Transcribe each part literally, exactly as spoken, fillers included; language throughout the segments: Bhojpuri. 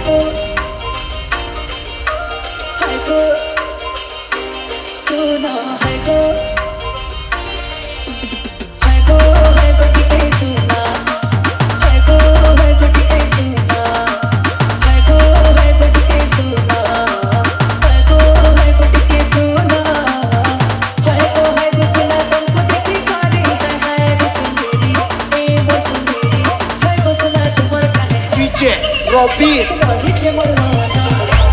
go, hai go, suna hai go, hai go, hai go tike suna, hai go, hai go tike suna, hai go, hai go tike suna, hai go, hai go tike suna, hai go, hai go suna तुमको देखी काली hai go सुंदरी, ए वो सुंदरी, hai go suna तुम्हारे काने D J Robin वही के मरवाना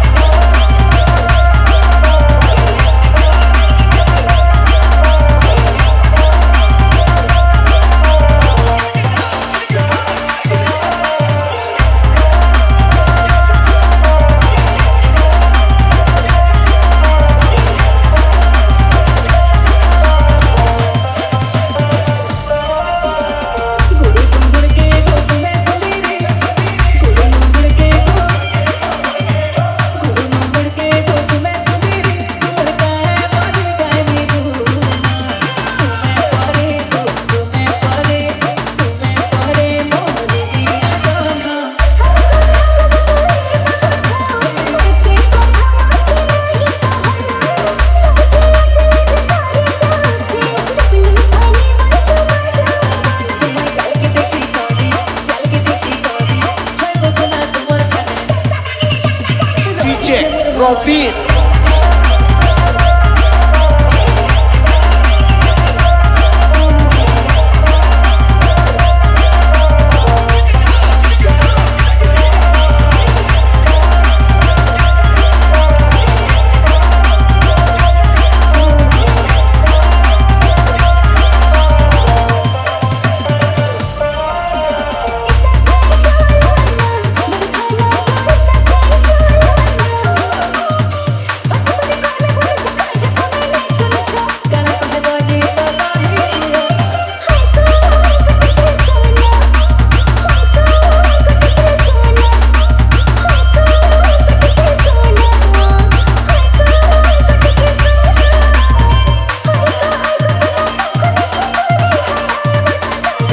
Robin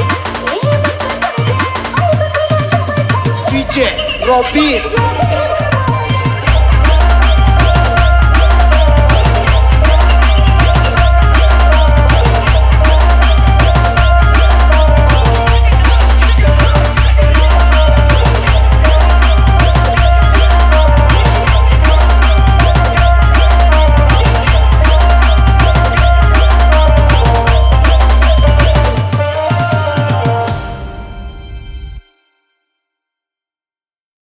D J Robin